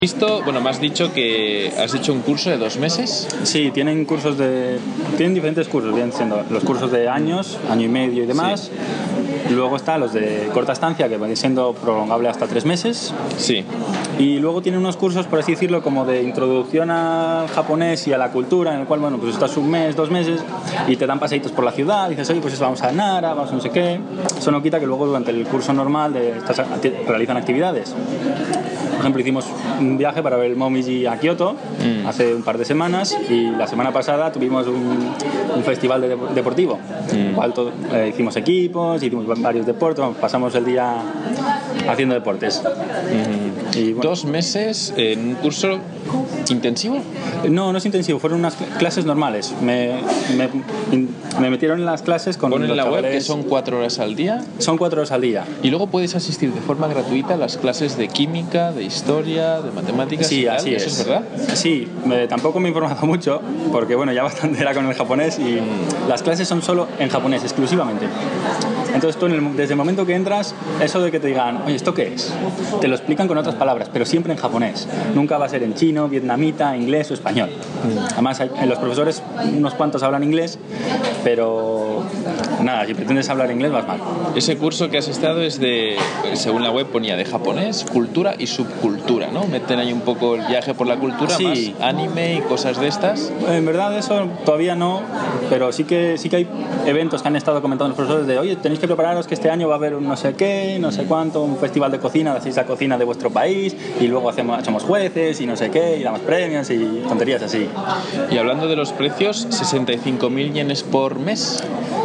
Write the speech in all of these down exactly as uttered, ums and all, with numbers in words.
Visto, bueno, me has dicho que has hecho un curso de dos meses. Sí, tienen cursos de... Tienen diferentes cursos, vienen siendo los cursos de años, año y medio y demás. Sí. Luego están los de corta estancia, que van siendo prolongable hasta tres meses. Sí. Y luego tienen unos cursos, por así decirlo, como de introducción al japonés y a la cultura, en el cual, bueno, pues estás un mes, dos meses y te dan paseitos por la ciudad, dices, oye, pues vamos a Nara, vamos a no sé qué. Eso no quita que luego durante el curso normal de, estás, realizan actividades. Por ejemplo, hicimos un viaje para ver el Momiji a Kioto mm. hace un par de semanas, y la semana pasada tuvimos un, un festival de, deportivo, mm. en el cual todo, eh, hicimos equipos, hicimos varios deportes, pasamos el día haciendo deportes. Mm. Y, bueno, ¿Dos meses en un curso intensivo? No, no es intensivo, fueron unas clases normales. Me, me, me metieron en las clases con Ponen los en la chavales. web que son cuatro horas al día. Son cuatro horas al día. Y luego puedes asistir de forma gratuita a las clases de química, de historia, de matemáticas. Sí, y tal. así ¿Eso es. es verdad? Sí, me, tampoco me he informado mucho, porque bueno, ya bastante era con el japonés, y mm. las clases son solo en japonés, exclusivamente. Entonces tú, en el, desde el momento que entras, eso de que te digan, oye, ¿esto qué es? Te lo explican con otras palabras, pero siempre en japonés. Nunca va a ser en chino, vietnamita, inglés o español. Además, hay, los profesores, unos cuantos hablan inglés, pero nada, si pretendes hablar inglés vas mal. Ese curso que has estado es de, según la web ponía, de japonés, cultura y subcultura, ¿no? Meten ahí un poco el viaje por la cultura, sí. más anime y cosas de estas. En verdad eso todavía no, pero sí que, sí que hay eventos que han estado comentando los profesores de, oye, tenéis que prepararos que este año va a haber un no sé qué, no sé cuánto, un festival de cocina, hacéis la cocina de vuestro país y luego hacemos, somos jueces y no sé qué, y damos premios y tonterías así. Y hablando de los precios, sesenta y cinco mil yenes por mes.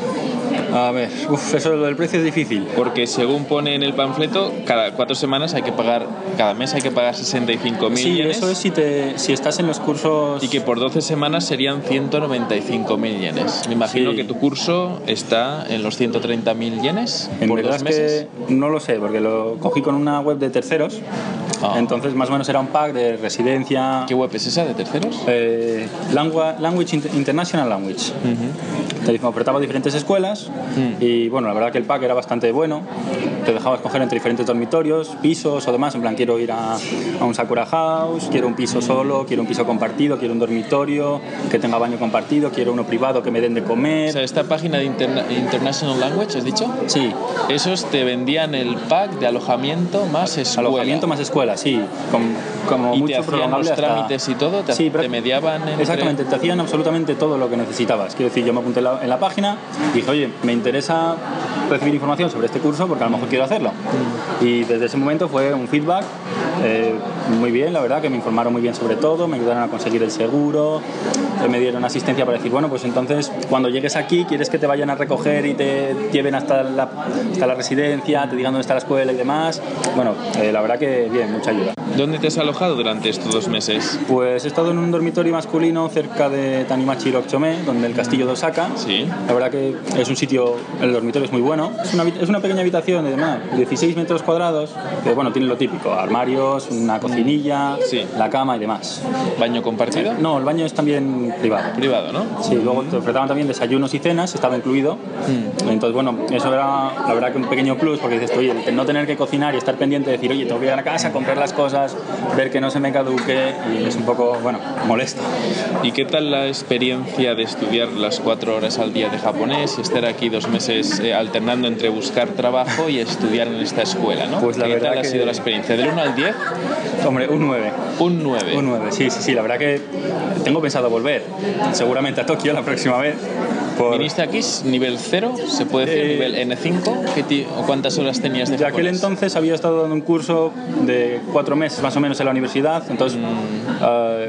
A ver, uf, eso del precio es difícil. Porque según pone en el panfleto, cada cuatro semanas hay que pagar, cada mes hay que pagar sesenta y cinco mil sí, yenes. Eso es si, te, si estás en los cursos... Y que por doce semanas serían ciento noventa y cinco mil yenes. Me imagino sí. que tu curso está en los ciento treinta mil yenes en por verdad dos meses. Es que no lo sé, porque lo cogí con una web de terceros. Ah. Entonces más o menos era un pack de residencia. ¿Qué web es esa de terceros? Eh, Language, Language International Language. Uh-huh. Te ofertaba diferentes escuelas uh-huh. y bueno, la verdad que el pack era bastante bueno. Te dejaba escoger entre diferentes dormitorios, pisos o demás. En plan, quiero ir a, a un Sakura House, quiero un piso solo, quiero un piso compartido, quiero un dormitorio que tenga baño compartido, quiero uno privado que me den de comer. O sea, esta página de Interna- International Language, ¿has dicho? Sí. Esos te vendían el pack de alojamiento más escuela. Alojamiento más escuela, sí. Con, como y mucho te hacían los hasta... trámites y todo, te, sí, te mediaban entre... Exactamente, te hacían absolutamente todo lo que necesitabas. Quiero decir, yo me apunté en la, en la página y dije, oye, me interesa recibir información sobre este curso porque a lo mejor quiero hacerlo. Mm. Y desde ese momento fue un feedback eh, muy bien, la verdad, que me informaron muy bien sobre todo, me ayudaron a conseguir el seguro, me dieron asistencia para decir, bueno, pues entonces cuando llegues aquí, ¿quieres que te vayan a recoger y te lleven hasta la, hasta la residencia, te digan dónde está la escuela y demás? Bueno, eh, la verdad que bien, mucha ayuda. ¿Dónde te has alojado durante estos dos meses? Pues he estado en un dormitorio masculino cerca de Tanimachi Rokuchome, donde el castillo de Osaka. Sí. La verdad que es un sitio, el dormitorio es muy bueno. Es una, es una pequeña habitación de más, dieciséis metros cuadrados, que bueno, tiene lo típico, armarios, una cocinilla, sí. la cama y demás. ¿Baño compartido? No, el baño es también privado. Privado, ¿no? Sí, luego te ofretaban también desayunos y cenas, estaba incluido. Mm. Entonces, bueno, eso era la verdad que un pequeño plus, porque dices, oye, no tener que cocinar y estar pendiente de decir, oye, tengo que ir a la casa, comprar las cosas, ver que no se me caduque, y es un poco, bueno, molesto. ¿Y qué tal la experiencia de estudiar las cuatro horas al día de japonés y estar aquí dos meses eh, alternando entre buscar trabajo y estudiar en esta escuela, ¿no? Pues la ¿Qué verdad tal ha que... sido la experiencia? ¿Del uno al diez? Hombre, un nueve. Un nueve. Un nueve, sí, sí, sí. La verdad que tengo pensado volver, seguramente a Tokio la próxima vez. Por... ¿Viniste aquí nivel cero? ¿Se puede decir? Eh... ¿Nivel ene cinco? ¿Qué t- ¿O cuántas horas tenías de De japonés? aquel entonces había estado dando un curso de cuatro meses más o menos en la universidad, entonces mm.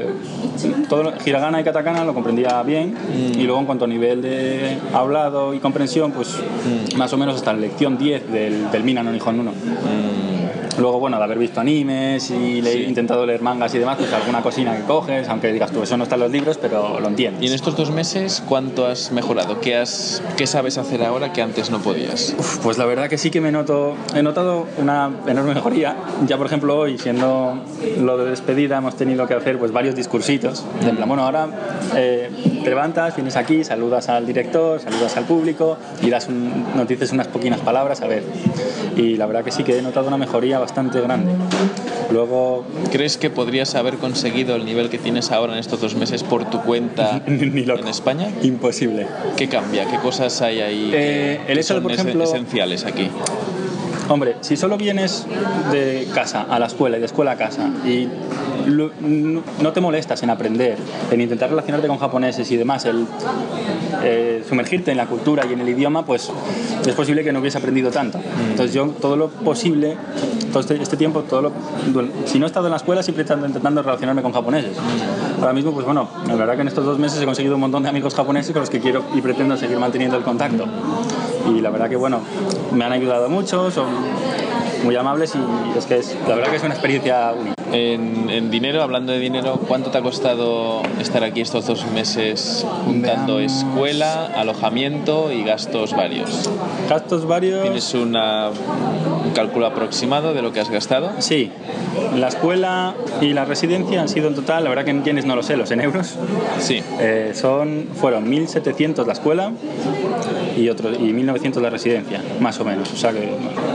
uh, todo hiragana y katakana lo comprendía bien mm. y luego en cuanto a nivel de hablado y comprensión, pues mm. más o menos hasta la lección diez del, del Mina no Nihon uno. Mm. Luego, bueno, de haber visto animes y le- sí. intentado leer mangas y demás, pues alguna cocina que coges, aunque digas tú, eso no está en los libros, pero lo entiendes. ¿Y en estos dos meses cuánto has mejorado? ¿Qué, has, qué sabes hacer ahora que antes no podías? Uf, pues la verdad que sí que me noto, he notado una enorme mejoría. Ya, por ejemplo, hoy, siendo lo de despedida, hemos tenido que hacer pues varios discursitos. De en plan, bueno, ahora eh, te levantas, vienes aquí, saludas al director, saludas al público y das un, nos dices unas poquinas palabras, a ver. Y la verdad que sí que he notado una mejoría bastante grande. Luego... ¿Crees que podrías haber conseguido el nivel que tienes ahora en estos dos meses por tu cuenta Ni loco. en España? Imposible. ¿Qué cambia? ¿Qué cosas hay ahí Eh, que, el que hecho de, son por es- ejemplo- esenciales aquí? Hombre, si solo vienes de casa a la escuela y de escuela a casa y lo- no no te molestas en aprender, en intentar relacionarte con japoneses y demás, el eh, sumergirte en la cultura y en el idioma, pues es posible que no hubiese aprendido tanto. Entonces yo todo lo posible, todo este, este tiempo, todo lo, si no he estado en la escuela, siempre he estado intentando relacionarme con japoneses. Ahora mismo, pues bueno, la verdad que en estos dos meses he conseguido un montón de amigos japoneses con los que quiero y pretendo seguir manteniendo el contacto. Y la verdad que bueno, me han ayudado mucho, son muy amables y es que es, la verdad que es una experiencia única. En, en dinero, hablando de dinero, ¿cuánto te ha costado estar aquí estos dos meses juntando Veamos. escuela, alojamiento y gastos varios? Gastos varios... ¿Tienes una, un cálculo aproximado de lo que has gastado? Sí, la escuela y la residencia han sido en total, la verdad que en yenes no lo sé, los en euros, Sí. eh, son, fueron mil setecientos la escuela y, otro, y mil novecientos la residencia, más o menos. O sea que,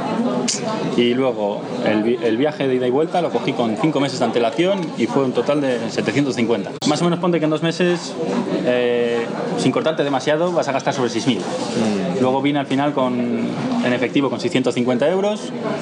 y luego el, vi- el viaje de ida y vuelta lo cogí con cinco meses de antelación y fue un total de setecientos cincuenta. Más o menos ponte que en dos meses, eh, sin cortarte demasiado, vas a gastar sobre seis mil. Luego vine al final con, en efectivo con seiscientos cincuenta euros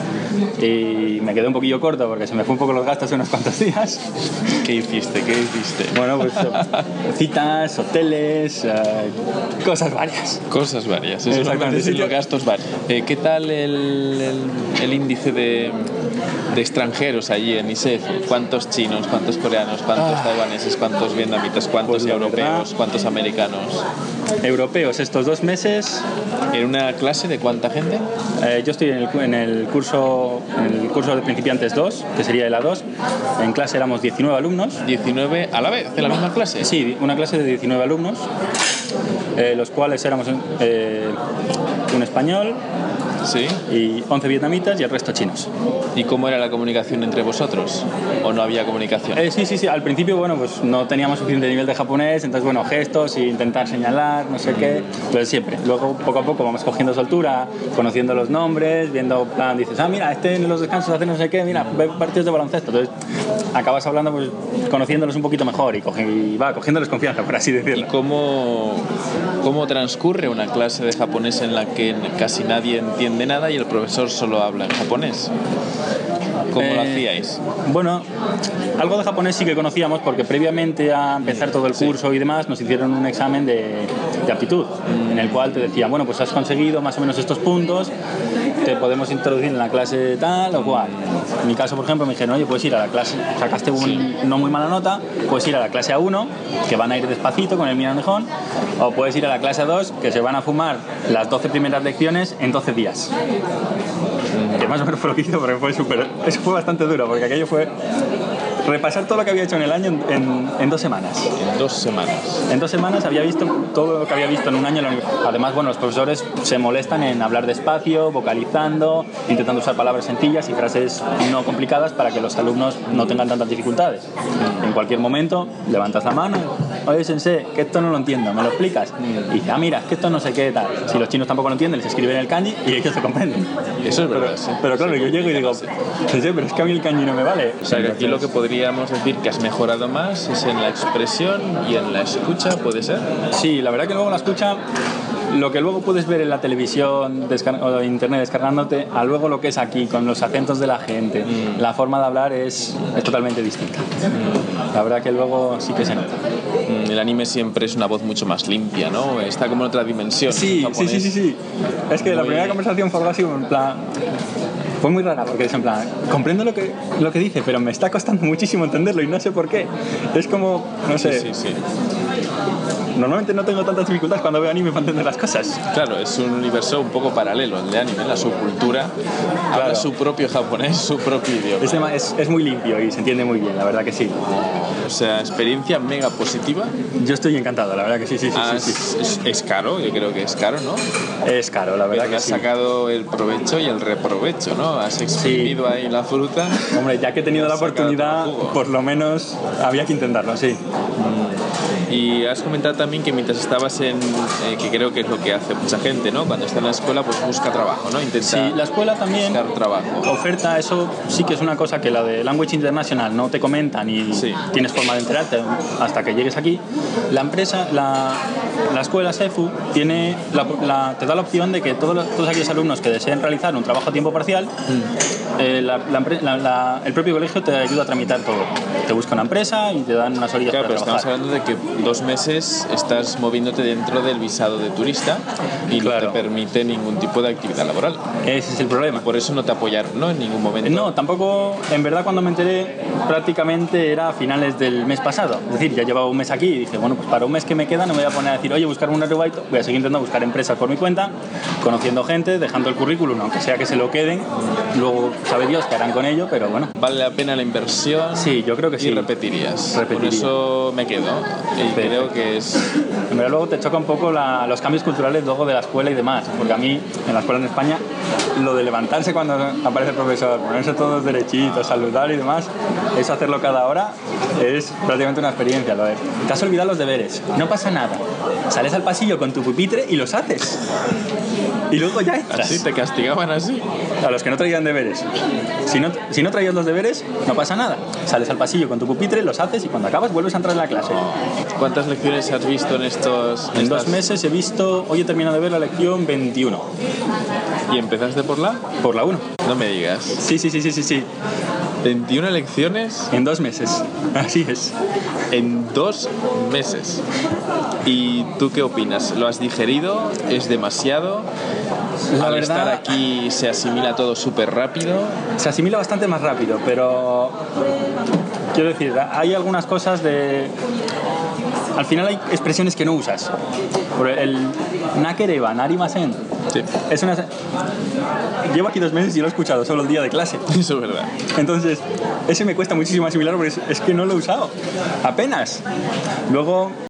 y me quedé un poquillo corto porque se me fue un poco los gastos en unos cuantos días. ¿Qué hiciste? ¿Qué hiciste? Bueno, pues citas, hoteles, eh, cosas varias. Cosas varias, eso Exactamente, es sí, los yo- gastos varios. Eh, ¿Qué tal el, el, el índice de, de extranjeros allí en I S E F? ¿Cuántos chinos, cuántos coreanos, cuántos Ah. taiwaneses, cuántos vietnamitas, cuántos Pues la europeos, verdad- cuántos americanos? Europeos estos dos meses, ¿En una clase de cuánta gente? eh, yo estoy en el, cu- en el curso en el curso de principiantes dos, que sería el A dos. En clase éramos diecinueve alumnos. diecinueve a la vez, en la misma clase. Sí, una clase de diecinueve alumnos, eh, los cuales éramos eh, un español Sí. y once vietnamitas y el resto chinos. ¿Y cómo era la comunicación entre vosotros? ¿O no había comunicación? Eh, sí, sí, sí. Al principio, bueno, pues no teníamos suficiente nivel de japonés, entonces, bueno, gestos e intentar señalar, no sé qué, lo de siempre. Luego, poco a poco, vamos cogiendo soltura, conociendo los nombres, viendo, plan, dices, ah, mira, este en los descansos hace no sé qué, mira, ve partidos de baloncesto. Entonces, acabas hablando, pues, conociéndolos un poquito mejor y, coge, y va, cogiéndoles confianza, por así ¿Y decirlo. cómo, cómo transcurre una clase de japonés en la que casi nadie entiende nada y el profesor solo habla en japonés? ¿Cómo lo Eh, hacíais? Bueno, algo de japonés sí que conocíamos porque previamente a empezar todo el Sí. curso y demás nos hicieron un examen de, de aptitud en el cual te decían, bueno, pues has conseguido más o menos estos puntos, te podemos introducir en la clase tal o cual. En mi caso, por ejemplo, me dijeron, oye, puedes ir a la clase, sacaste un, no muy mala nota, puedes ir a la clase A uno, que van a ir despacito con el miranejón, o puedes ir a la clase A dos, que se van a fumar las doce primeras lecciones en doce días. Que más o menos fue lo que hice porque fue súper... Eso fue bastante duro porque aquello fue repasar todo lo que había hecho en el año en, en, en dos semanas. En dos semanas. En dos semanas había visto todo lo que había visto en un año en la universidad. Además, bueno, los profesores se molestan en hablar despacio, vocalizando, intentando usar palabras sencillas y frases no complicadas para que los alumnos no tengan tantas dificultades. En cualquier momento levantas la mano, oye, sensei, que esto no lo entiendo, ¿me lo explicas? Y dice, ah, mira, es que esto no sé qué tal. Si los chinos tampoco lo entienden, les escriben el kanji y ellos se comprenden. Eso es verdad, Pero, sí. pero claro, yo llego y digo, sensei, pero es que a mí el kanji no me vale. O sea, que aquí lo que podríamos decir que has mejorado más es en la expresión y en la escucha, ¿puede ser? Sí, la verdad que luego la escucha, lo que luego puedes ver en la televisión descar- o en internet descargándote, a luego lo que es aquí, con los acentos de la gente, Mm. la forma de hablar es, es totalmente distinta. La verdad que luego sí que se nota. Mm, El anime siempre es una voz mucho más limpia, ¿no? Está como en otra dimensión. Sí, en sí, sí, japonés. sí, sí. Es que la Muy- primera conversación fue algo así, en plan... Fue muy rara porque es en plan, comprendo lo que, lo que dice, pero me está costando muchísimo entenderlo y no sé por qué. Es como, no sé, Sí, sí, sí. normalmente no tengo tantas dificultades cuando veo anime para entender las cosas. Claro, es un universo un poco paralelo el de anime, la subcultura habla Claro. su propio japonés, su propio idioma. Es, dema- es, es muy limpio y se entiende muy bien, la verdad que sí. O sea, experiencia mega positiva. Yo estoy encantado, la verdad que sí, sí, sí, Has- sí, sí. Es, es caro, yo creo que es caro, ¿no? Es caro, la verdad Pero que has sí. sacado el provecho y el reprovecho, ¿no? Has exprimido ahí la fruta. Hombre, ya que he tenido la Has sacado oportunidad, todo el jugo. por lo menos había que intentarlo, sí. Y has comentado también que mientras estabas en, eh, que creo que es lo que hace mucha gente, ¿no? Cuando está en la escuela, pues busca trabajo, ¿no? Intenta Sí, la escuela también buscar trabajo. oferta, eso sí que es una cosa que la de Language International no te comentan y Sí. tienes forma de enterarte hasta que llegues aquí. La empresa, la, la escuela SEFU tiene la, la- te da la opción de que todos, los- todos aquellos alumnos que deseen realizar un trabajo a tiempo parcial, eh, la- la empre- la- la- el propio colegio te ayuda a tramitar todo. Te busca una empresa y te dan unas orillas Claro, pero para estamos trabajar. hablando de que dos meses estás moviéndote dentro del visado de turista y Claro. no te permite ningún tipo de actividad laboral. Ese es el problema. Por eso no te apoyaron, ¿no? En ningún momento. No, tampoco, en verdad cuando me enteré prácticamente era a finales del mes pasado. Es decir, ya llevaba un mes aquí y dije, bueno, pues para un mes que me queda no me voy a poner a decir, oye, buscar un aerobaito, voy a seguir intentando buscar empresas por mi cuenta, conociendo gente, dejando el currículum, aunque sea que se lo queden, luego sabe Dios qué harán con ello, pero bueno. ¿Vale la pena la inversión? Sí, yo creo que Y sí. repetirías. Repetiría. Por eso me quedo. Y Perfecto. creo que es... En verdad luego te choca un poco la- los cambios culturales luego de la escuela y demás, porque a mí, en la escuela en España, lo de levantarse cuando aparece el profesor, ponerse todos derechitos, saludar y demás, eso hacerlo cada hora es prácticamente una experiencia. Lo de, te has olvidado los deberes, no pasa nada, sales al pasillo con tu pupitre y los haces. Y luego ya entras. Así te castigaban así. A los que no traían deberes. Si no, si no traías los deberes, no pasa nada. Sales al pasillo con tu pupitre, los haces y cuando acabas vuelves a entrar en la clase. ¿Cuántas lecciones has visto en estos En dos estas- meses he visto, hoy he terminado de ver la lección veintiuno, ¿Y empezaste por la? por la uno. No me digas. Sí, sí, sí, sí, sí, sí. veintiuna lecciones En dos meses. Así es. en dos meses. ¿Y tú qué opinas? ¿Lo has digerido? ¿Es demasiado? La Al verdad- estar aquí se asimila todo súper rápido. Se asimila bastante más rápido, pero quiero decir, hay algunas cosas de... Al final hay expresiones que no usas. Por el nakereba, narimasen. Sí, Es una... Llevo aquí dos meses y lo he escuchado solo el día de clase. eso es verdad. Entonces, ese me cuesta muchísimo asimilar porque es, es que no lo he usado. Apenas. Luego...